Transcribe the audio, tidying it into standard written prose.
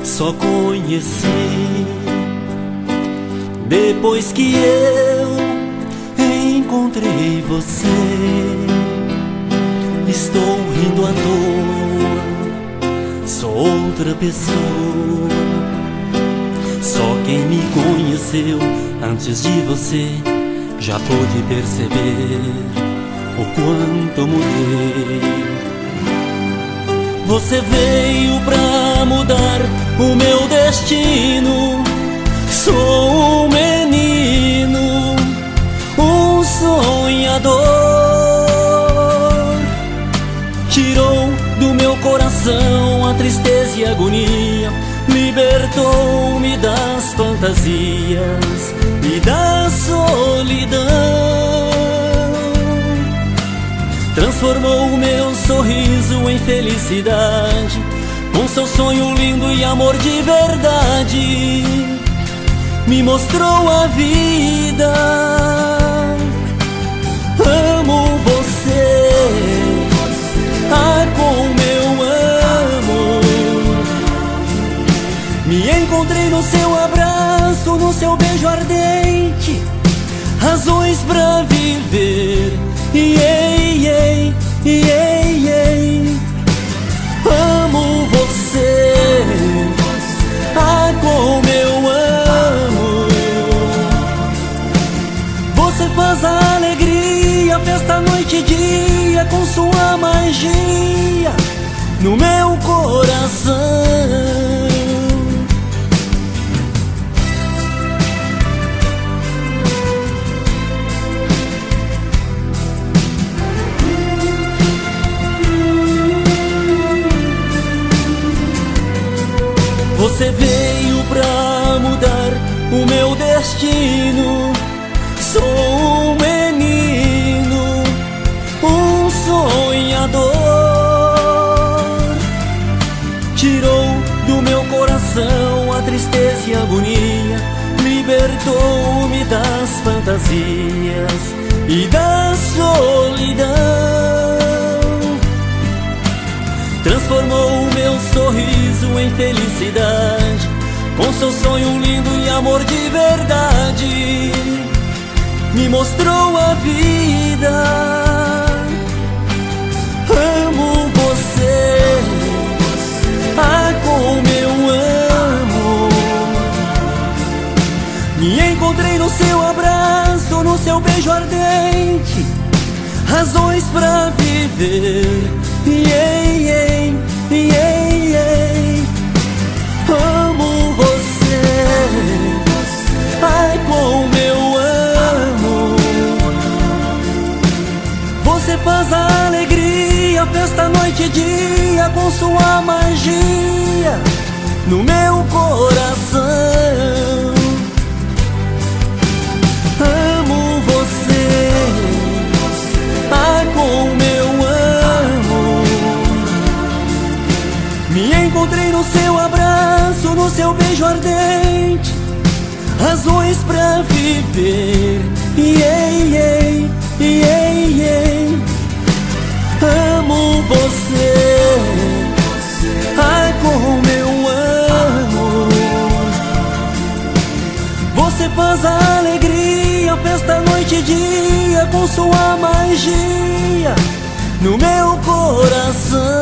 só conheci depois que eu encontrei você. Estou rindo à toa, sou outra pessoa. Só quem me conheceu antes de você já pôde perceber o quanto eu mudei. Você veio pra mudar o meu destino. Sou um menino, um sonhador. Tirou do meu coração a tristeza e a agonia, libertou-me das fantasias e da solidão. Transformou o meu sorriso em felicidade, com seu sonho lindo e amor de verdade. Me mostrou a vida. Amo você, ah, como eu amo. Me encontrei no seu abraço, no seu beijo ardente, razões pra viver. Amo você, ah, como eu amo. Você faz a alegria, festa, noite e dia, com sua magia no meu coração. Você veio pra mudar o meu destino. Sou um menino, um sonhador. Tirou do meu coração a tristeza e a agonia, libertou-me das fantasias e da solidão. Transformou o meu sorriso em felicidade, com seu sonho lindo e amor de verdade. Me mostrou a vida. Amo você, ah, como eu amo. Me encontrei no seu abraço, no seu beijo ardente, razões pra viver. Amo você, ai, como eu amo. Você faz a alegria, festa, noite e dia, com sua magia no meu coração. Amo você, ai, como eu amo. Me encontrei no seu abraço, no seu beijo ardente, razões pra viver. Amo você, ai, como eu amo. Você faz a alegria, festa, noite e dia, com sua magia no meu coração.